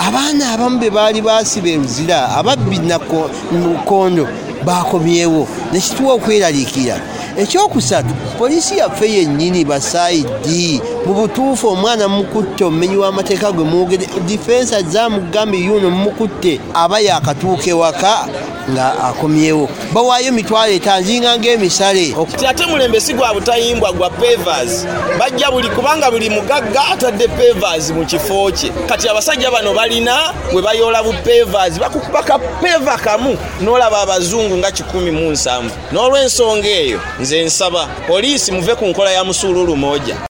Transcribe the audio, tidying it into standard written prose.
abaana abamu be baali baasiba eruzira ababbi mukondo bakomyewo nekituwa okweraliikira. Ekyokusatu, poliisi yaffe yennyini basaidi mu butuufu omwana mukutte omumenyi w'amateeka gwe mwogere difensa zamugambye yuno mukutte aba yakatuuka ewaka nga akomyewo bawaayo $5,000 nzinga ng'emisale. Ate mulembe si gwa butayimbwa gwa pavers bajja buli kubanga buli mugagga atadde pavers mu kifo kye. Kati abasajja bano balina bwe bayoola bu pavers bakukubaka peva kamu n'olaba abazungu nga 17. N'olw'ensonga eyo nze nsaba poliisi muve ku nkola ya musululu moja.